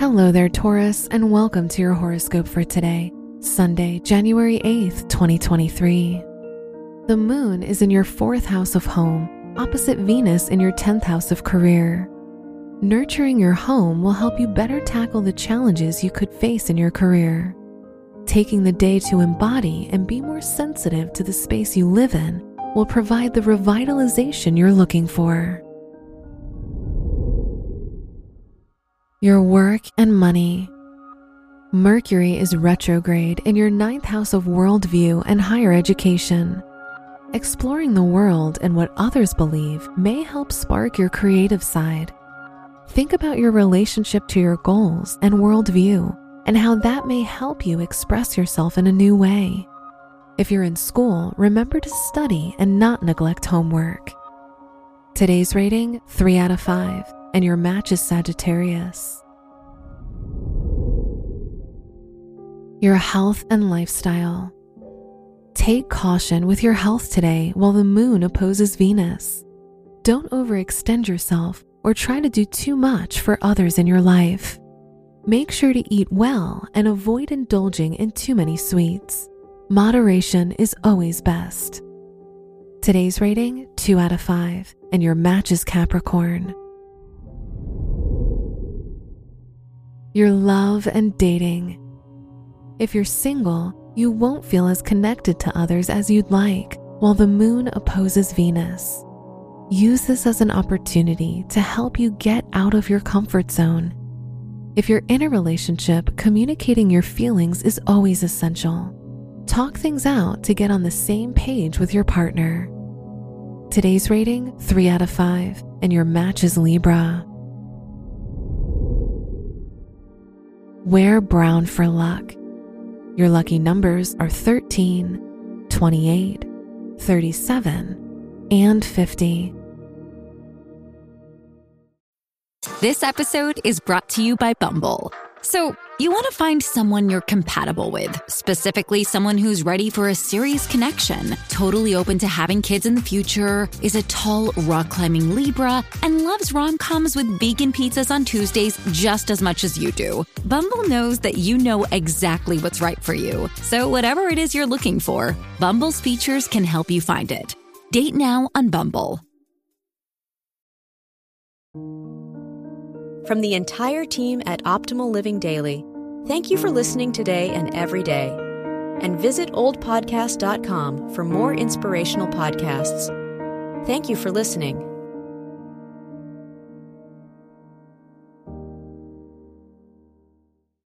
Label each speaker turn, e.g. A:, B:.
A: Hello there, Taurus, and welcome to your horoscope for today, Sunday, January 8th, 2023. The moon is in your 4th house of home, opposite Venus in your 10th house of career. Nurturing your home will help you better tackle the challenges you could face in your career. Taking the day to embody and be more sensitive to the space you live in will provide the revitalization you're looking for. Your work and money. Mercury is retrograde in your 9th house of worldview and higher education. Exploring the world and what others believe may help spark your creative side. Think about your relationship to your goals and worldview and how that may help you express yourself in a new way. If you're in school, remember to study and not neglect homework. Today's rating, 3 out of 5, and your match is Sagittarius. Your health and lifestyle. Take caution with your health today while the moon opposes Venus. Don't overextend yourself or try to do too much for others in your life. Make sure to eat well and avoid indulging in too many sweets. Moderation is always best. Today's rating, 2 out of 5, and your match is Capricorn. Your love and dating. If you're single, you won't feel as connected to others as you'd like while the moon opposes Venus. Use this as an opportunity to help you get out of your comfort zone. If you're in a relationship, communicating your feelings is always essential. Talk things out to get on the same page with your partner. Today's rating, 3 out of 5, and your match is Libra. Wear brown for luck. Your lucky numbers are 13, 28, 37, and 50.
B: This episode is brought to you by Bumble. So, you want to find someone you're compatible with, specifically someone who's ready for a serious connection, totally open to having kids in the future, is a tall, rock-climbing Libra, and loves rom-coms with vegan pizzas on Tuesdays just as much as you do. Bumble knows that you know exactly what's right for you. So whatever it is you're looking for, Bumble's features can help you find it. Date now on Bumble.
C: From the entire team at Optimal Living Daily, thank you for listening today and every day. And visit oldpodcast.com for more inspirational podcasts. Thank you for listening.